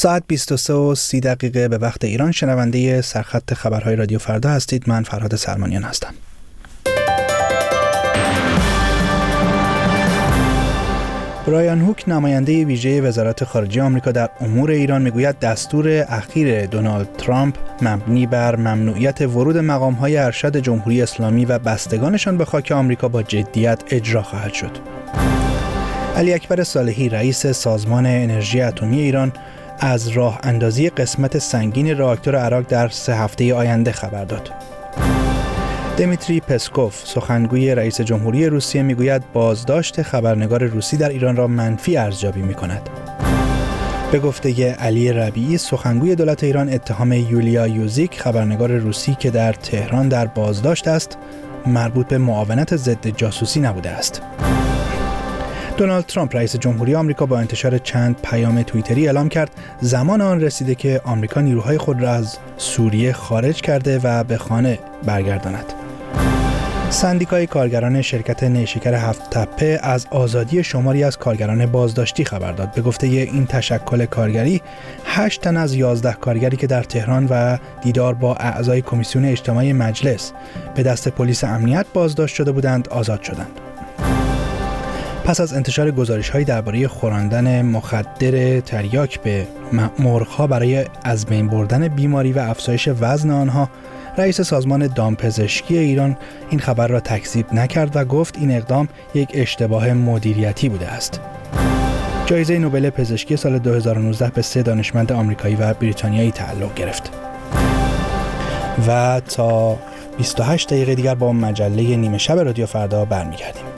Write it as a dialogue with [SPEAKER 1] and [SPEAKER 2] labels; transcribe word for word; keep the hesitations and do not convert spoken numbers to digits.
[SPEAKER 1] ساعت بیست و سه و سی دقیقه به وقت ایران شنونده سرخط خبرهای رادیو فردا هستید. من فرهاد سلمانیان هستم. برایان هوک نماینده ویژه وزارت خارجه آمریکا در امور ایران میگوید دستور اخیر دونالد ترامپ مبنی بر ممنوعیت ورود مقام‌های ارشد جمهوری اسلامی و بستگانشان به خاک آمریکا با جدیت اجرا خواهد شد. علی اکبر صالحی رئیس سازمان انرژی اتمی ایران از راه اندازی قسمت سنگین راکتور عراق در سه هفته آینده خبر داد. دمیتری پسکوف سخنگوی رئیس جمهوری روسیه میگوید بازداشت خبرنگار روسی در ایران را منفی ارزیابی می‌کند. به گفته علی ربیعی سخنگوی دولت ایران اتهام یولیا یوزیک خبرنگار روسی که در تهران در بازداشت است مربوط به معاونت ضد جاسوسی نبوده است. دونالد ترامپ رئیس جمهوری آمریکا با انتشار چند پیام توییتری اعلام کرد زمان آن رسیده که آمریکا نیروهای خود را از سوریه خارج کرده و به خانه برگرداند. سندیکای کارگران شرکت نیشکر هفت تپه از آزادی شماری از کارگران بازداشتی خبر داد. به گفته این تشکل کارگری، هشت تن از یازده کارگری که در تهران و دیدار با اعضای کمیسیون اجتماعی مجلس به دست پلیس امنیت بازداشت شده بودند آزاد شدند. پس از انتشار گزارش‌هایی درباره خوراندن مخدر تریاک به مرغ‌ها برای از بین بردن بیماری و افزایش وزن آنها، رئیس سازمان دامپزشکی ایران این خبر را تکذیب نکرد و گفت این اقدام یک اشتباه مدیریتی بوده است. جایزه نوبل پزشکی سال دو هزار و نوزده به سه دانشمند آمریکایی و بریتانیایی تعلق گرفت. و تا بیست و هشت دقیقه دیگر با مجله نیمه شب رادیو فردا برمیگردیم.